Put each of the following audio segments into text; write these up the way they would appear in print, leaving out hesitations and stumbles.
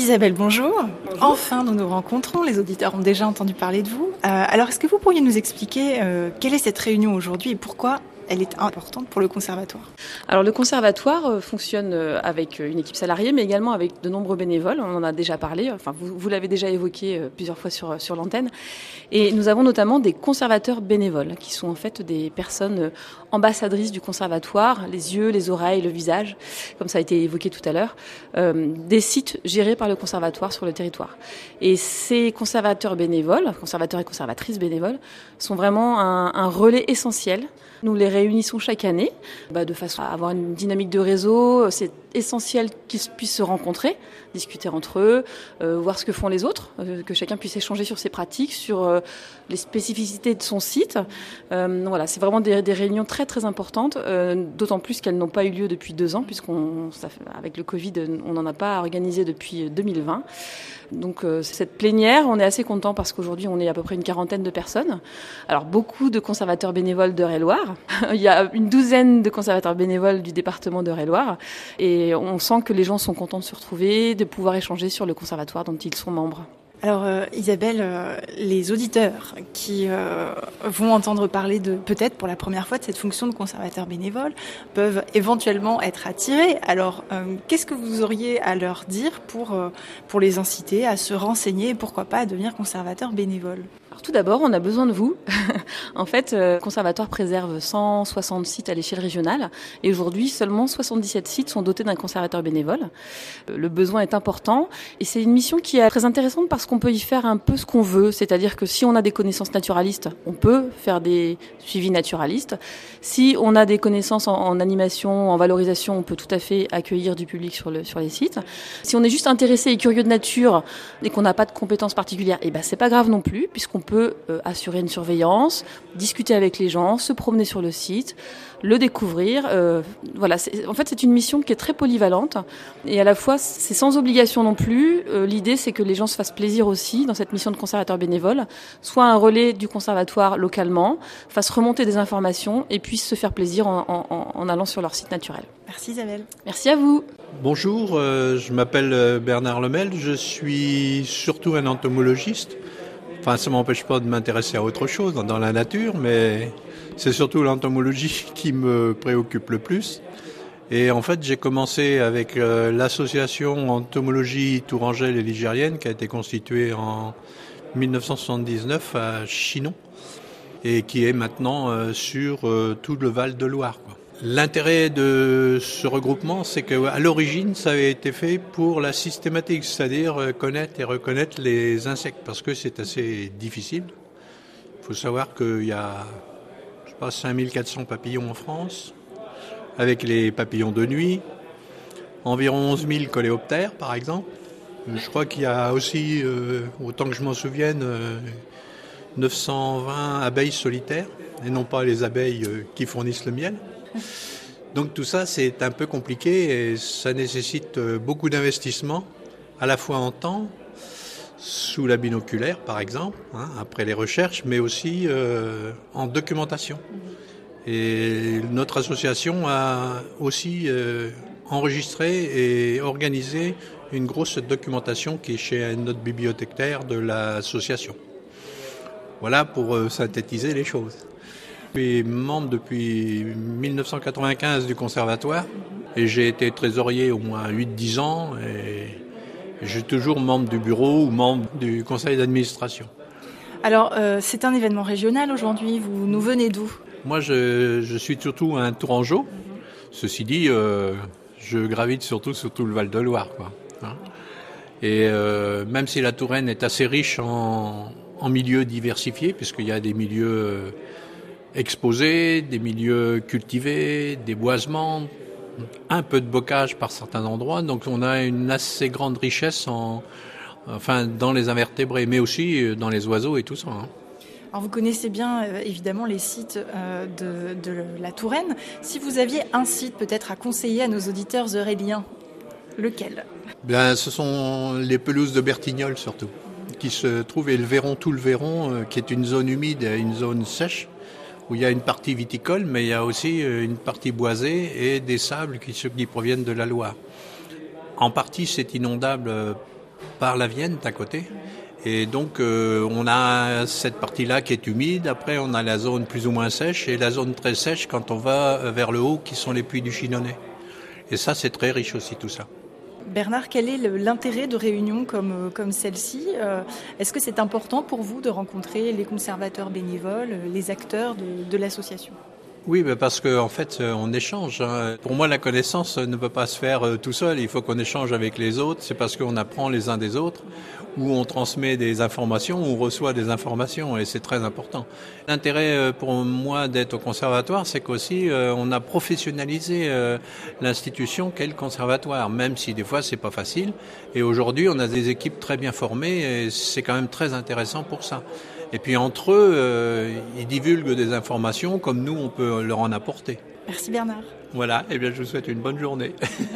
Isabelle, bonjour. Bonjour. Enfin, nous nous rencontrons. Les auditeurs ont déjà entendu parler de vous. Alors, est-ce que vous pourriez nous expliquer quelle est cette réunion aujourd'hui et pourquoi elle est importante pour le conservatoire? Alors le conservatoire fonctionne avec une équipe salariée, mais également avec de nombreux bénévoles. On en a déjà parlé, enfin vous l'avez déjà évoqué plusieurs fois sur l'antenne. Et nous avons notamment des conservateurs bénévoles, qui sont en fait des personnes ambassadrices du conservatoire, les yeux, les oreilles, le visage, comme ça a été évoqué tout à l'heure, des sites gérés par le conservatoire sur le territoire. Et ces conservateurs bénévoles, conservateurs et conservatrices bénévoles, sont vraiment un relais essentiel. Nous les réunissons chaque année, de façon à avoir une dynamique de réseau. C'est essentiel qu'ils puissent se rencontrer, discuter entre eux, voir ce que font les autres, que chacun puisse échanger sur ses pratiques, sur les spécificités de son site. Voilà, c'est vraiment des réunions très très importantes, d'autant plus qu'elles n'ont pas eu lieu depuis 2 ans, avec le Covid, on n'en a pas organisé depuis 2020. Donc cette plénière, on est assez content parce qu'aujourd'hui on est à peu près une 40aine de personnes. Alors beaucoup de conservateurs bénévoles d'Eure-et-Loir. Il y a une 12aine de conservateurs bénévoles du département d'Eure-et-Loir. Et on sent que les gens sont contents de se retrouver, de pouvoir échanger sur le conservatoire dont ils sont membres. Alors Isabelle, les auditeurs qui vont entendre parler peut-être pour la première fois de cette fonction de conservateur bénévole peuvent éventuellement être attirés. Alors qu'est-ce que vous auriez à leur dire pour les inciter à se renseigner et pourquoi pas à devenir conservateur bénévole? Alors tout d'abord, on a besoin de vous. En fait, le conservatoire préserve 160 sites à l'échelle régionale et aujourd'hui, seulement 77 sites sont dotés d'un conservateur bénévole. Le besoin est important et c'est une mission qui est très intéressante parce qu'on peut y faire un peu ce qu'on veut. C'est-à-dire que si on a des connaissances naturalistes, on peut faire des suivis naturalistes. Si on a des connaissances en animation, en valorisation, on peut tout à fait accueillir du public sur les sites. Si on est juste intéressé et curieux de nature et qu'on n'a pas de compétences particulières, c'est pas grave non plus puisqu'on peut assurer une surveillance, discuter avec les gens, se promener sur le site, le découvrir. Voilà, en fait, c'est une mission qui est très polyvalente et à la fois, c'est sans obligation non plus. L'idée, c'est que les gens se fassent plaisir aussi dans cette mission de conservateur bénévole, soit un relais du conservatoire localement, fassent remonter des informations et puissent se faire plaisir en allant sur leur site naturel. Merci Isabelle. Merci à vous. Bonjour, je m'appelle Bernard Lemel, je suis surtout un entomologiste. Enfin, ça ne m'empêche pas de m'intéresser à autre chose dans la nature, mais c'est surtout l'entomologie qui me préoccupe le plus. Et en fait, j'ai commencé avec l'association Entomologie Tourangelle et Ligérienne qui a été constituée en 1979 à Chinon et qui est maintenant sur tout le Val de Loire, quoi. L'intérêt de ce regroupement, c'est qu'à l'origine, ça avait été fait pour la systématique, c'est-à-dire connaître et reconnaître les insectes, parce que c'est assez difficile. Il faut savoir qu'il y a, 5400 papillons en France, avec les papillons de nuit, environ 11 000 coléoptères, par exemple. Je crois qu'il y a aussi, autant que je m'en souvienne, 920 abeilles solitaires, et non pas les abeilles qui fournissent le miel. Donc tout ça, c'est un peu compliqué et ça nécessite beaucoup d'investissement, à la fois en temps, sous la binoculaire par exemple, après les recherches, mais aussi en documentation. Et notre association a aussi enregistré et organisé une grosse documentation qui est chez notre bibliothécaire de l'association. Voilà pour synthétiser les choses. Je suis membre depuis 1995 du conservatoire et j'ai été trésorier au moins 8-10 ans et je suis toujours membre du bureau ou membre du conseil d'administration. Alors, c'est un événement régional aujourd'hui, vous nous venez d'où? Moi, je suis surtout un Tourangeau. Ceci dit, je gravite surtout sur tout le Val de Loire, quoi. Et même si la Touraine est assez riche en milieux diversifiés, puisqu'il y a des milieux exposés, des milieux cultivés, des boisements, un peu de bocage par certains endroits. Donc on a une assez grande richesse dans les invertébrés, mais aussi dans les oiseaux et tout ça. Alors vous connaissez bien évidemment les sites de la Touraine. Si vous aviez un site peut-être à conseiller à nos auditeurs euréliens, lequel? Ce sont les pelouses de Bertignoles surtout, qui se trouvent, et tout le Véron, qui est une zone humide et une zone sèche, où il y a une partie viticole, mais il y a aussi une partie boisée et des sables qui proviennent de la Loire. En partie, c'est inondable par la Vienne d'à côté. Et donc on a cette partie-là qui est humide, après on a la zone plus ou moins sèche et la zone très sèche quand on va vers le haut qui sont les puits du Chinonais. Et ça c'est très riche aussi tout ça. Bernard, quel est l'intérêt de réunions comme celle-ci ? Est-ce que c'est important pour vous de rencontrer les conservateurs bénévoles, les acteurs de l'association ? Oui, parce qu'en fait, on échange. Pour moi, la connaissance ne peut pas se faire tout seul. Il faut qu'on échange avec les autres. C'est parce qu'on apprend les uns des autres, où on transmet des informations, où on reçoit des informations, et c'est très important. L'intérêt pour moi d'être au conservatoire, c'est qu'aussi on a professionnalisé l'institution qu'est le conservatoire, même si des fois c'est pas facile. Et aujourd'hui, on a des équipes très bien formées, et c'est quand même très intéressant pour ça. Et puis entre eux, ils divulguent des informations comme nous, on peut leur en apporter. Merci Bernard. Voilà, et bien je vous souhaite une bonne journée.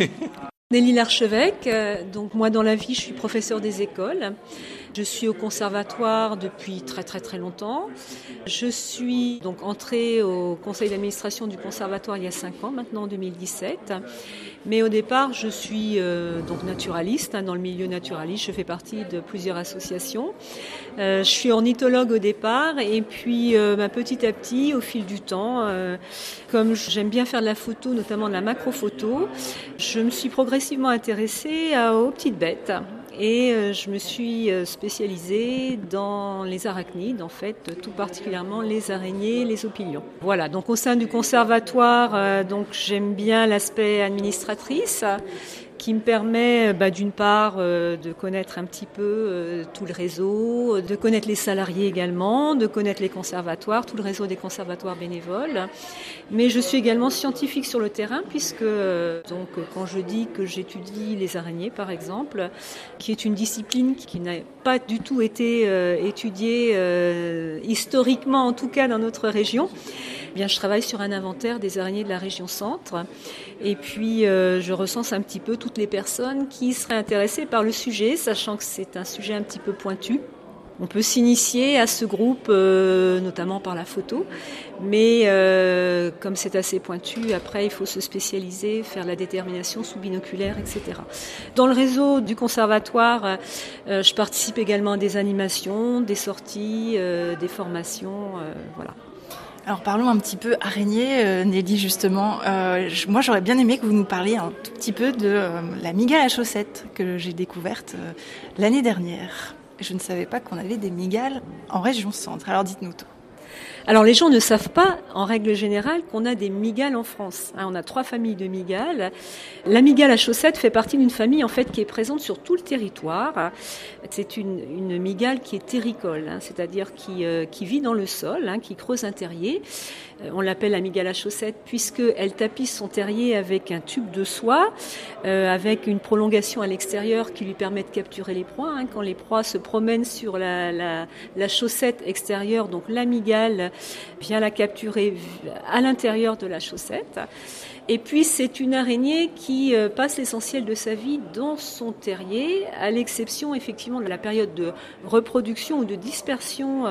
Nelly Larchevêque, donc moi dans la vie je suis professeure des écoles. Je suis au conservatoire depuis très très très longtemps. Je suis donc entrée au conseil d'administration du conservatoire il y a 5 ans, maintenant en 2017. Mais au départ je suis donc naturaliste, dans le milieu naturaliste. Je fais partie de plusieurs associations. Je suis ornithologue au départ et puis petit à petit, au fil du temps, comme j'aime bien faire de la photo, notamment de la macrophoto, je me suis progressivement intéressée aux petites bêtes. Et je me suis spécialisée dans les arachnides, en fait, tout particulièrement les araignées, les opilions. Voilà, donc au sein du conservatoire, donc j'aime bien l'aspect administratrice, qui me permet d'une part de connaître un petit peu tout le réseau, de connaître les salariés également, de connaître les conservatoires, tout le réseau des conservatoires bénévoles. Mais je suis également scientifique sur le terrain puisque donc quand je dis que j'étudie les araignées par exemple, qui est une discipline qui n'a pas du tout été étudiée historiquement en tout cas dans notre région, eh bien, je travaille sur un inventaire des araignées de la région centre et puis je recense un petit peu toutes les personnes qui seraient intéressées par le sujet, sachant que c'est un sujet un petit peu pointu. On peut s'initier à ce groupe, notamment par la photo, mais comme c'est assez pointu, après il faut se spécialiser, faire la détermination sous binoculaire, etc. Dans le réseau du conservatoire, je participe également à des animations, des sorties, des formations, voilà. Alors parlons un petit peu araignée, Nelly, justement. Moi, j'aurais bien aimé que vous nous parliez un tout petit peu de la mygale à chaussettes que j'ai découverte l'année dernière. Je ne savais pas qu'on avait des mygales en région centre. Alors dites-nous tout. Alors les gens ne savent pas, en règle générale, qu'on a des mygales en France. On a 3 familles de mygales. La mygale à chaussettes fait partie d'une famille en fait qui est présente sur tout le territoire. C'est une mygale qui est terricole, c'est-à-dire qui vit dans le sol, qui creuse un terrier. On l'appelle la mygale à chaussettes puisqu'elle tapisse son terrier avec un tube de soie, avec une prolongation à l'extérieur qui lui permet de capturer les proies. Quand les proies se promènent sur la chaussette extérieure, donc la mygale vient la capturer à l'intérieur de la chaussette. Et puis c'est une araignée qui passe l'essentiel de sa vie dans son terrier, à l'exception effectivement de la période de reproduction ou de dispersion.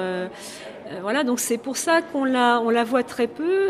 Voilà, donc c'est pour ça qu'on la voit très peu.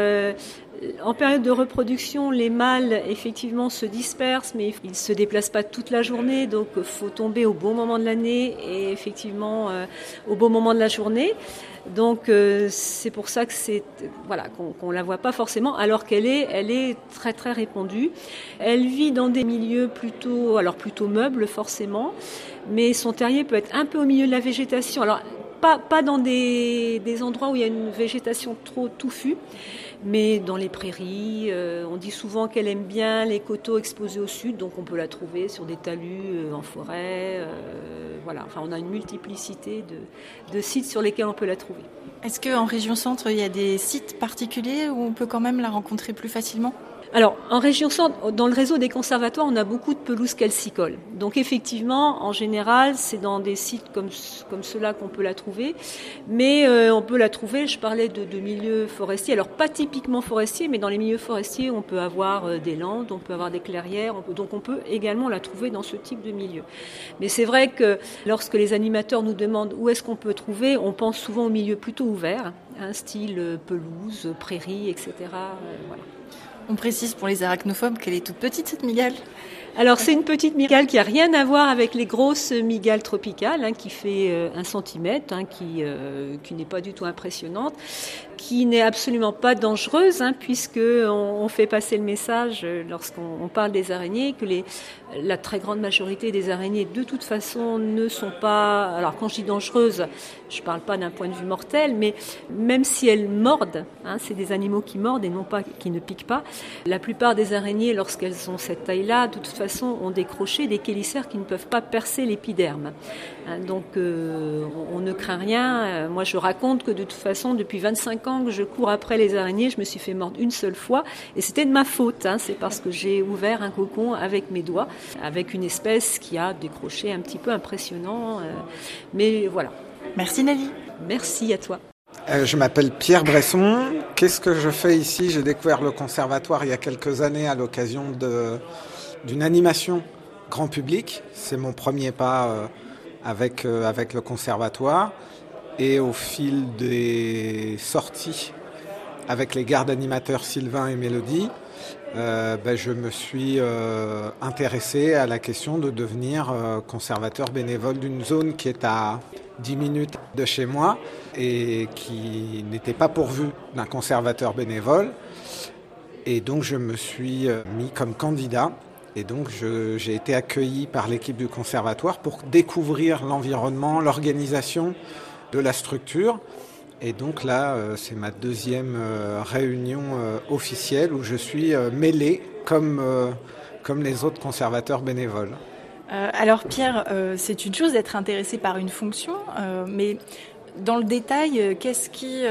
En période de reproduction, les mâles effectivement se dispersent, mais ils ne se déplacent pas toute la journée, donc il faut tomber au bon moment de l'année et effectivement au bon moment de la journée. Donc c'est pour ça que qu'on la voit pas forcément, alors qu'elle est très très répandue. Elle vit dans des milieux plutôt meubles forcément, mais son terrier peut être un peu au milieu de la végétation. Alors pas dans des endroits où il y a une végétation trop touffue, mais dans les prairies. On dit souvent qu'elle aime bien les coteaux exposés au sud, donc on peut la trouver sur des talus, en forêt. Voilà. Enfin, on a une multiplicité de sites sur lesquels on peut la trouver. Est-ce qu'en région centre, il y a des sites particuliers où on peut quand même la rencontrer plus facilement ? Alors, en région centre, dans le réseau des conservatoires, on a beaucoup de pelouses calcicoles. Donc, effectivement, en général, c'est dans des sites comme ceux-là qu'on peut la trouver. Mais on peut la trouver, je parlais de milieux forestiers. Alors, pas typiquement forestiers, mais dans les milieux forestiers, on peut avoir des landes, on peut avoir des clairières. Donc, on peut également la trouver dans ce type de milieu. Mais c'est vrai que lorsque les animateurs nous demandent où est-ce qu'on peut trouver, on pense souvent aux milieux plutôt ouverts, style pelouse, prairie, etc. Voilà. On précise pour les arachnophobes qu'elle est toute petite, cette mygale. Alors c'est une petite mygale qui a rien à voir avec les grosses mygales tropicales, qui fait 1 centimètre, qui n'est pas du tout impressionnante, qui n'est absolument pas dangereuse, puisque on fait passer le message lorsqu'on parle des araignées que la très grande majorité des araignées de toute façon ne sont pas. Alors quand je dis dangereuses, je parle pas d'un point de vue mortel, mais même si elles mordent, c'est des animaux qui mordent et non pas qui ne piquent pas. La plupart des araignées, lorsqu'elles ont cette taille-là, de toute façon, ont décroché des chélicères qui ne peuvent pas percer l'épiderme. Donc on ne craint rien. Moi, je raconte que de toute façon, depuis 25 ans que je cours après les araignées, je me suis fait mordre une seule fois, et c'était de ma faute. C'est parce que j'ai ouvert un cocon avec mes doigts, avec une espèce qui a décroché un petit peu impressionnant. Mais voilà. Merci Nelly. Merci à toi. Je m'appelle Pierre Bresson. Qu'est-ce que je fais ici ? J'ai découvert le conservatoire il y a quelques années à l'occasion d'une animation grand public. C'est mon premier pas avec le conservatoire. Et au fil des sorties avec les gardes animateurs Sylvain et Mélodie, je me suis intéressé à la question de devenir conservateur bénévole d'une zone qui est à 10 minutes de chez moi et qui n'était pas pourvue d'un conservateur bénévole. Et donc je me suis mis comme candidat. Et donc j'ai été accueilli par l'équipe du conservatoire pour découvrir l'environnement, l'organisation de la structure. Et donc là, c'est ma deuxième réunion officielle où je suis mêlé comme les autres conservateurs bénévoles. Alors Pierre, c'est une chose d'être intéressé par une fonction, mais dans le détail, qu'est-ce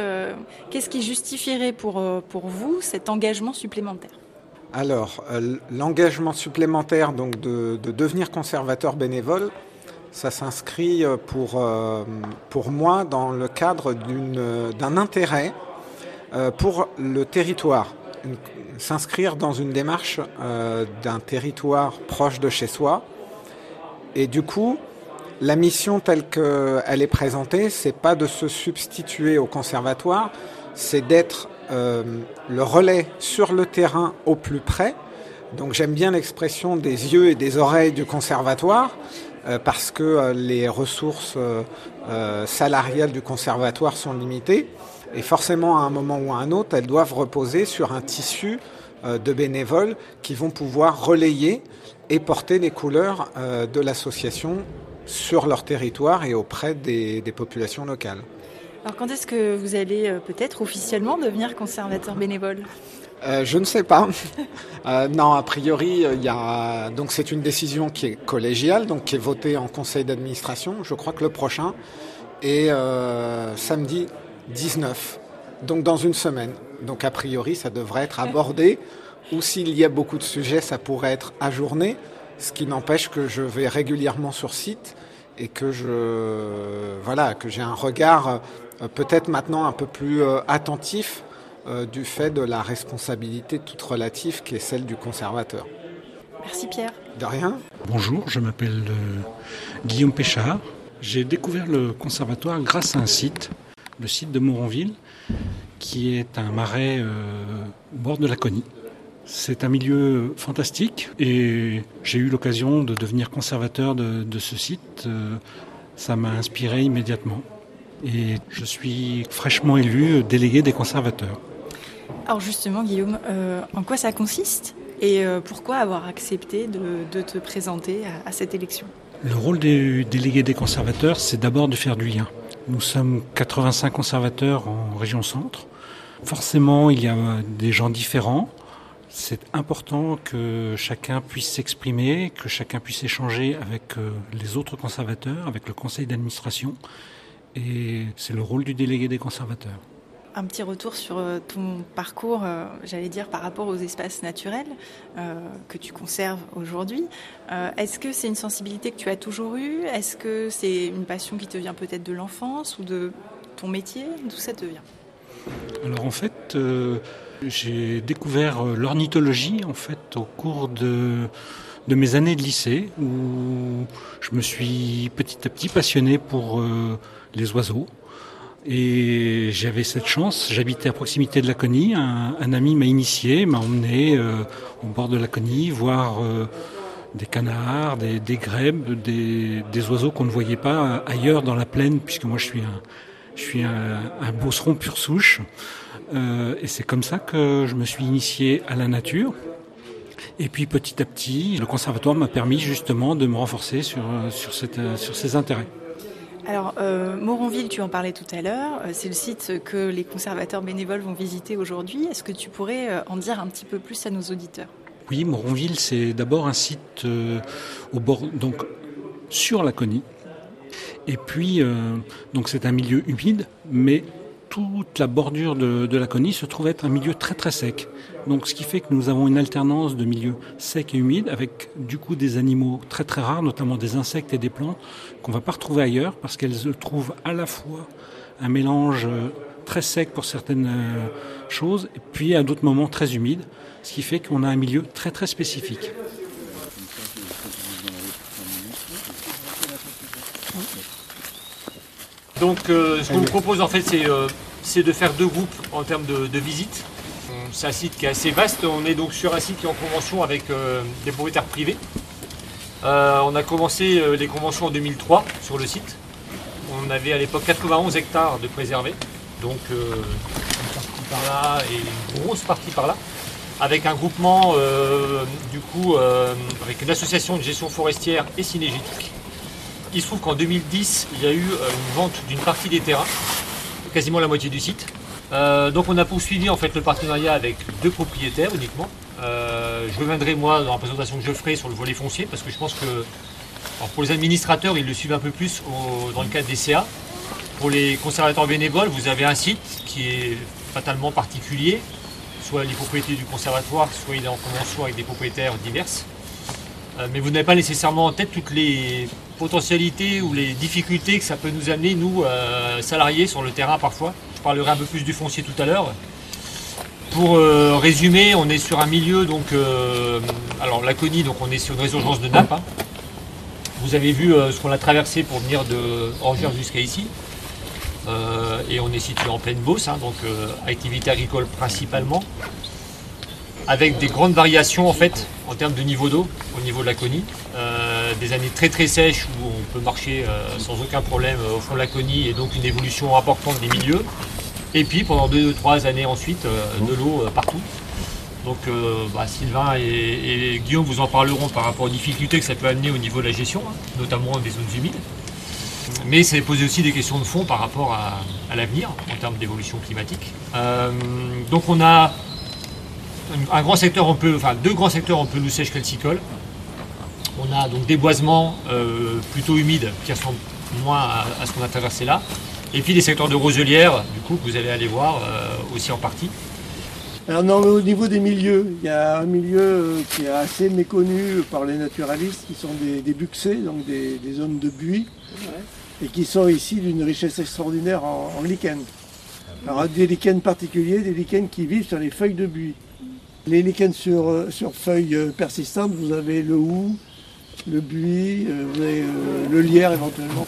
qui justifierait pour vous cet engagement supplémentaire ? Alors, l'engagement supplémentaire donc de devenir conservateur bénévole, ça s'inscrit pour moi dans le cadre d'un intérêt pour le territoire. S'inscrire dans une démarche d'un territoire proche de chez soi. Et du coup, la mission telle qu'elle est présentée, c'est pas de se substituer au conservatoire, c'est d'être le relais sur le terrain au plus près. Donc j'aime bien l'expression des yeux et des oreilles du conservatoire, parce que les ressources salariales du conservatoire sont limitées. Et forcément, à un moment ou à un autre, elles doivent reposer sur un tissu de bénévoles qui vont pouvoir relayer et porter les couleurs de l'association sur leur territoire et auprès des populations locales. Alors quand est-ce que vous allez peut-être officiellement devenir conservateur bénévole ? Je ne sais pas. Non, a priori, donc c'est une décision qui est collégiale, donc qui est votée en conseil d'administration. Je crois que le prochain est samedi 19, donc dans une semaine. Donc a priori, ça devrait être abordé, ou s'il y a beaucoup de sujets, ça pourrait être ajourné, ce qui n'empêche que je vais régulièrement sur site et que j'ai un regard peut-être maintenant un peu plus attentif du fait de la responsabilité toute relative qui est celle du conservateur. Merci Pierre. De rien. Bonjour, je m'appelle Guillaume Péchard. J'ai découvert le conservatoire grâce à un site, le site de Moronville, qui est un marais au bord de la Laconie. C'est un milieu fantastique et j'ai eu l'occasion de devenir conservateur de ce site. Ça m'a inspiré immédiatement et je suis fraîchement élu délégué des conservateurs. Alors justement Guillaume, en quoi ça consiste et pourquoi avoir accepté de te présenter à cette élection ? Le rôle du délégué des conservateurs, c'est d'abord de faire du lien. Nous sommes 85 conservateurs en région centre. Forcément, il y a des gens différents. C'est important que chacun puisse s'exprimer, que chacun puisse échanger avec les autres conservateurs, avec le conseil d'administration. Et c'est le rôle du délégué des conservateurs. Un petit retour sur ton parcours, j'allais dire, par rapport aux espaces naturels que tu conserves aujourd'hui. Est-ce que c'est une sensibilité que tu as toujours eue ? Est-ce que c'est une passion qui te vient peut-être de l'enfance ou de ton métier ? D'où ça te vient ? Alors en fait, j'ai découvert l'ornithologie au cours de mes années de lycée où je me suis petit à petit passionné pour les oiseaux. Et j'avais cette chance, j'habitais à proximité de Laconie, un ami m'a initié, m'a emmené au bord de Laconie voir des canards, des grèbes, des oiseaux qu'on ne voyait pas ailleurs dans la plaine, puisque moi je suis un beauceron pure souche. Et c'est comme ça que je me suis initié à la nature. Et puis petit à petit, le conservatoire m'a permis justement de me renforcer sur ces intérêts. Alors, Moronville, tu en parlais tout à l'heure, c'est le site que les conservateurs bénévoles vont visiter aujourd'hui. Est-ce que tu pourrais en dire un petit peu plus à nos auditeurs ? Oui, Moronville, c'est d'abord un site au bord, donc sur la Laconie. Et puis, donc c'est un milieu humide, mais toute la bordure de la Laconie se trouve être un milieu très très sec. Donc ce qui fait que nous avons une alternance de milieux secs et humides avec du coup des animaux très très rares, notamment des insectes et des plantes qu'on ne va pas retrouver ailleurs parce qu'elles trouvent à la fois un mélange très sec pour certaines choses et puis à d'autres moments très humide, ce qui fait qu'on a un milieu très très spécifique. Donc ce qu'on vous propose en fait c'est de faire 2 groupes en termes de visite. C'est un site qui est assez vaste, on est donc sur un site qui est en convention avec des propriétaires privés. On a commencé les conventions en 2003 sur le site. On avait à l'époque 91 hectares de préservés, donc une partie par là et une grosse partie par là, avec un groupement avec une association de gestion forestière et cynégétique. Il se trouve qu'en 2010, il y a eu une vente d'une partie des terrains, quasiment la moitié du site. Donc on a poursuivi en fait le partenariat avec 2 propriétaires uniquement. Je reviendrai moi dans la présentation que je ferai sur le volet foncier parce que je pense que pour les administrateurs ils le suivent un peu plus dans le cadre des CA. Pour les conservateurs bénévoles, vous avez un site qui est fatalement particulier, soit les propriétés du conservatoire, soit il est en convention avec des propriétaires diverses. Mais vous n'avez pas nécessairement en tête toutes les potentialités ou les difficultés que ça peut nous amener, nous, salariés sur le terrain parfois. Je parlerai un peu plus du foncier tout à l'heure. Pour résumer, on est sur un milieu, donc, alors Laconie, donc on est sur une résurgence de nappe. Hein. Vous avez vu ce qu'on a traversé pour venir de Orgères jusqu'à ici. Et on est situé en pleine Beauce, hein, donc activité agricole principalement, avec des grandes variations en fait en termes de niveau d'eau au niveau de Laconie. Des années très très sèches où on peut marcher sans aucun problème au fond de Laconie et donc une évolution importante des milieux. Et puis pendant 2-3 années ensuite de l'eau partout. Donc Sylvain et Guillaume vous en parleront par rapport aux difficultés que ça peut amener au niveau de la gestion, hein, notamment des zones humides. Mais ça pose aussi des questions de fond par rapport à l'avenir en termes d'évolution climatique. Donc on a un grand secteur, deux grands secteurs en pelouse sèche calcicole. On a donc des boisements plutôt humides qui ressemblent moins à ce qu'on a traversé là. Et puis des secteurs de roselières, du coup, que vous allez aller voir aussi en partie. Alors non, au niveau des milieux, il y a un milieu qui est assez méconnu par les naturalistes, qui sont des buxés, donc des zones de buis, et qui sont ici d'une richesse extraordinaire en lichens. Alors des lichens particuliers, des lichens qui vivent sur les feuilles de buis. Les lichens sur feuilles persistantes, vous avez le houx, le buis, vous avez le lierre éventuellement.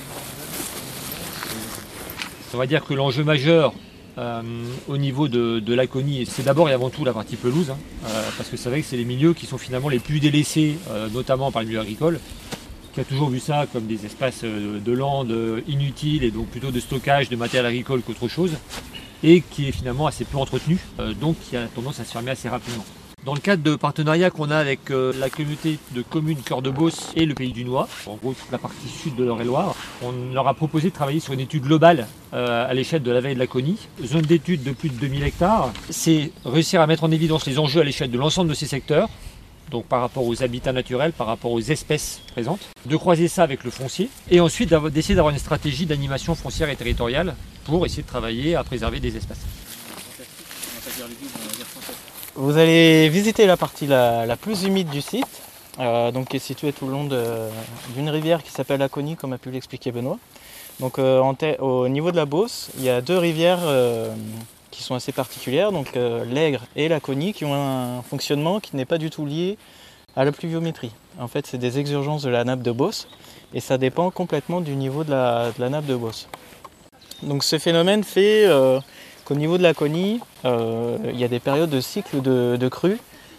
On va dire que l'enjeu majeur au niveau de Laconie, c'est d'abord et avant tout la partie pelouse, hein, parce que c'est vrai que c'est les milieux qui sont finalement les plus délaissés, notamment par le milieu agricole, qui a toujours vu ça comme des espaces de landes inutiles et donc plutôt de stockage de matériel agricole qu'autre chose, et qui est finalement assez peu entretenu, donc qui a tendance à se fermer assez rapidement. Dans le cadre de partenariat qu'on a avec la communauté de communes Cœur de Beauce et le Pays du Noix, en gros toute la partie sud de l'Eure-et-Loire, on leur a proposé de travailler sur une étude globale à l'échelle de la vallée de Laconie, zone d'étude de plus de 2000 hectares. C'est réussir à mettre en évidence les enjeux à l'échelle de l'ensemble de ces secteurs, donc par rapport aux habitats naturels, par rapport aux espèces présentes, de croiser ça avec le foncier, et ensuite d'essayer d'avoir une stratégie d'animation foncière et territoriale pour essayer de travailler à préserver des espaces. Vous allez visiter la partie la plus humide du site, donc qui est située tout le long d'une rivière qui s'appelle Laconie, comme a pu l'expliquer Benoît. Donc au niveau de la Beauce, il y a 2 rivières qui sont assez particulières, donc l'Aigre et Laconie, qui ont un fonctionnement qui n'est pas du tout lié à la pluviométrie. En fait, c'est des exurgences de la nappe de Beauce, et ça dépend complètement du niveau de la nappe de Beauce. Donc ce phénomène fait qu'au niveau de Laconie, il y a des périodes de cycle de crue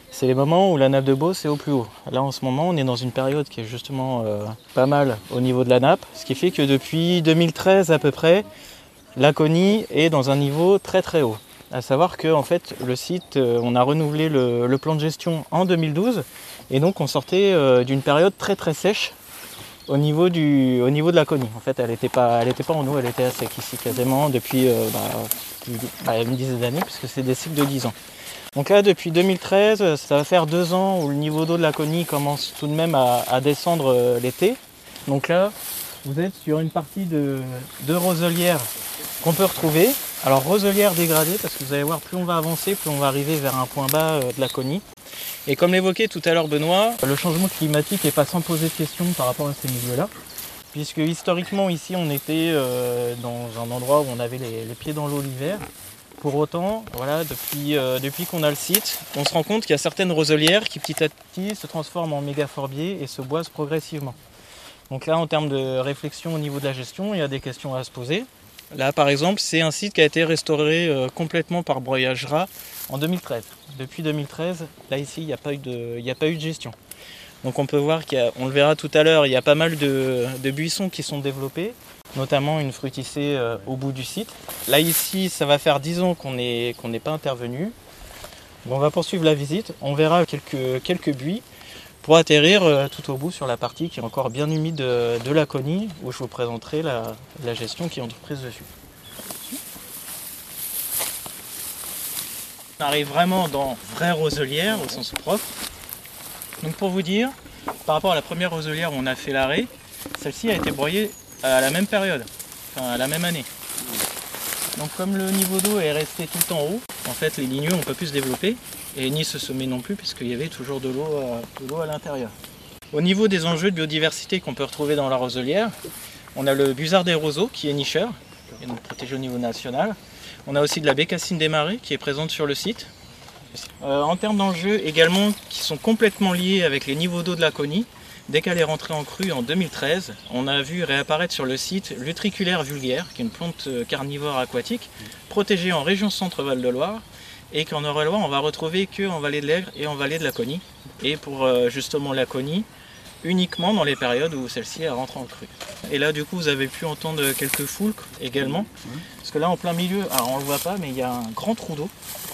c'est les moments où la nappe de Beauce est au plus haut. Là en ce moment on est dans une période qui est justement pas mal au niveau de la nappe, ce qui fait que depuis 2013 à peu près, Laconie est dans un niveau très très haut. À savoir que en fait, le site, on a renouvelé le plan de gestion en 2012 et donc on sortait d'une période très très sèche au niveau de Laconie. En fait, elle n'était pas en eau, elle était à sec ici quasiment depuis une dizaine d'années puisque c'est des cycles de 10 ans. Donc là, depuis 2013, ça va faire 2 ans où le niveau d'eau de Laconie commence tout de même à descendre l'été. Donc là, vous êtes sur une partie de roselière qu'on peut retrouver. Alors roselière dégradée, parce que vous allez voir, plus on va avancer, plus on va arriver vers un point bas de Laconie. Et comme l'évoquait tout à l'heure Benoît, le changement climatique n'est pas sans poser de questions par rapport à ces milieux-là. Puisque historiquement, ici, on était dans un endroit où on avait les pieds dans l'eau l'hiver. Pour autant, voilà, depuis qu'on a le site, on se rend compte qu'il y a certaines roselières qui petit à petit se transforment en mégaforbiers et se boisent progressivement. Donc là, en termes de réflexion au niveau de la gestion, il y a des questions à se poser. Là, par exemple, c'est un site qui a été restauré complètement par broyage ras en 2013. Depuis 2013, là ici, il n'y a pas eu de gestion. Donc on peut voir on le verra tout à l'heure, il y a pas mal de buissons qui sont développés, notamment une fruticée au bout du site. Là ici, ça va faire 10 ans qu'on n'est pas intervenu. On va poursuivre la visite, on verra quelques buis pour atterrir tout au bout sur la partie qui est encore bien humide de Laconie, où je vous présenterai la gestion qui est entreprise dessus. On arrive vraiment dans vraie roselière au sens propre. Donc pour vous dire, par rapport à la première roselière où on a fait l'arrêt, celle-ci a été broyée à la même période, enfin à la même année. Donc comme le niveau d'eau est resté tout le temps haut, en fait les ligneux n'ont pas pu se développer et ni se semer non plus puisqu'il y avait toujours de l'eau à l'intérieur. Au niveau des enjeux de biodiversité qu'on peut retrouver dans la roselière, on a le busard des roseaux qui est nicheur, et donc protégé au niveau national. On a aussi de la bécassine des marais qui est présente sur le site. En termes d'enjeux également qui sont complètement liés avec les niveaux d'eau de Laconie, dès qu'elle est rentrée en crue en 2013, on a vu réapparaître sur le site l'utriculaire vulgaire, qui est une plante carnivore aquatique, protégée en région Centre-Val de Loire, et qu'en Eure-et-Loire, on va retrouver qu'en vallée de l'Ègre et en vallée de Laconie. Et pour justement Laconie, uniquement dans les périodes où celle-ci rentre en crue. Et là, du coup, vous avez pu entendre quelques foulques également, parce que là, en plein milieu, alors on ne le voit pas, mais il y a un grand trou d'eau.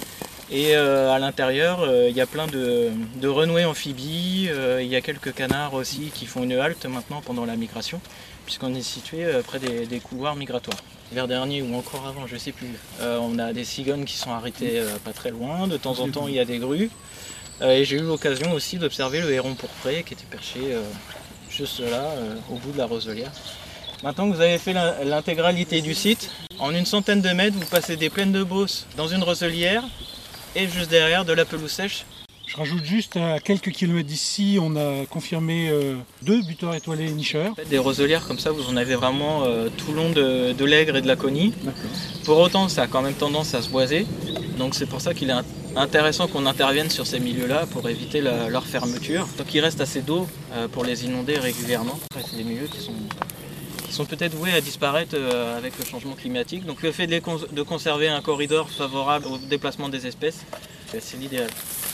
Et à l'intérieur, il y a plein de renouées amphibies, il y a quelques canards aussi qui font une halte maintenant pendant la migration, puisqu'on est situé près des couloirs migratoires. L'hiver dernier ou encore avant, je ne sais plus, on a des cigognes qui sont arrêtées pas très loin, de temps en temps il y a des grues, et j'ai eu l'occasion aussi d'observer le héron pourpré qui était perché juste là, au bout de la roselière. Maintenant que vous avez fait l'intégralité du site, en une centaine de mètres, vous passez des plaines de Beauce dans une roselière, et juste derrière de la pelouse sèche. Je rajoute juste à quelques kilomètres d'ici, on a confirmé 2 buteurs étoilés nicheurs. Des roselières comme ça, vous en avez vraiment tout le long de l'Ègre et de Laconie. Pour autant, ça a quand même tendance à se boiser. Donc c'est pour ça qu'il est intéressant qu'on intervienne sur ces milieux-là pour éviter leur fermeture. Donc il reste assez d'eau pour les inonder régulièrement. C'est des milieux qui sont peut-être voués à disparaître avec le changement climatique. Donc le fait de conserver un corridor favorable au déplacement des espèces, c'est l'idéal.